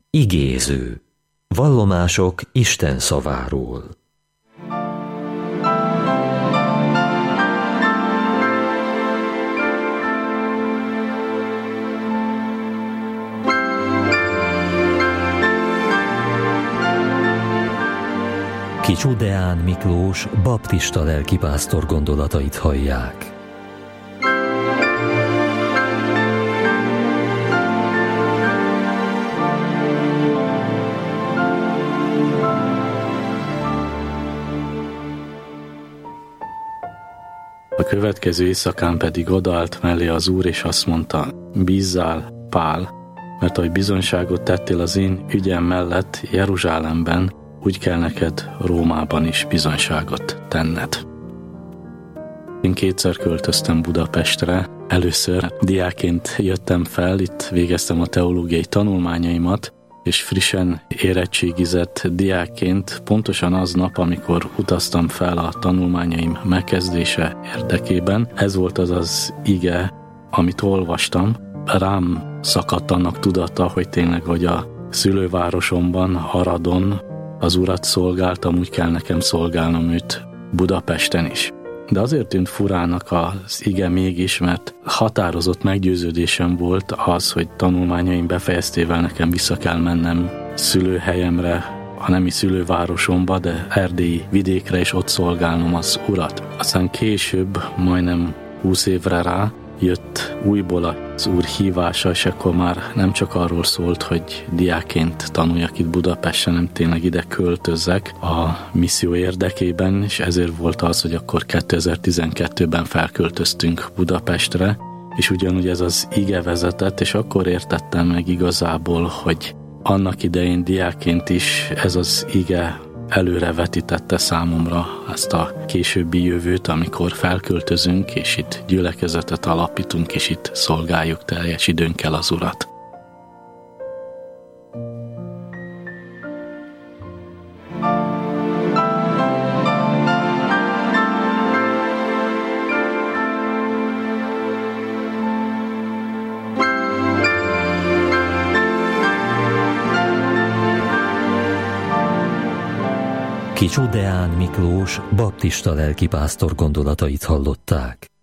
Igéző. Vallomások Isten szaváról. Kicsú Deán Miklós baptista lelkipásztor gondolatait hallják. A következő éjszakán pedig odaállt mellé az Úr, és azt mondta: bízzál, Pál, mert ahogy bizonyságot tettél az én ügyem mellett Jeruzsálemben, úgy kell neked Rómában is bizonyságot tenned. Én kétszer költöztem Budapestre. Először diákként jöttem fel, itt végeztem a teológiai tanulmányaimat, és frissen érettségizett diákként pontosan aznap, amikor utaztam fel a tanulmányaim megkezdése érdekében, ez volt az az ige, amit olvastam. Rám szakadt annak tudata, hogy tényleg, hogy a szülővárosomban, Aradon az Urat szolgáltam, úgy kell nekem szolgálnom őt Budapesten is. De azért tűnt furának az ige mégis, mert határozott meggyőződésem volt az, hogy tanulmányaim befejeztével nekem vissza kell mennem szülőhelyemre, a nemi szülővárosomba, de erdélyi vidékre, és ott szolgálnom az Urat. Aztán később, majdnem 20 évre rá, jött újból az Úr hívása, és akkor már nem csak arról szólt, hogy diákként tanuljak itt Budapesten, hanem tényleg ide költözzek a misszió érdekében, és ezért volt az, hogy akkor 2012-ben felköltöztünk Budapestre, és ugyanúgy ez az ige vezetett, és akkor értettem meg igazából, hogy annak idején diákként is ez az ige előrevetítette számomra ezt a későbbi jövőt, amikor felköltözünk, és itt gyülekezetet alapítunk, és itt szolgáljuk teljes időnkkel az Urat. Kicsú Deán Miklós baptista lelkipásztor gondolatait hallották.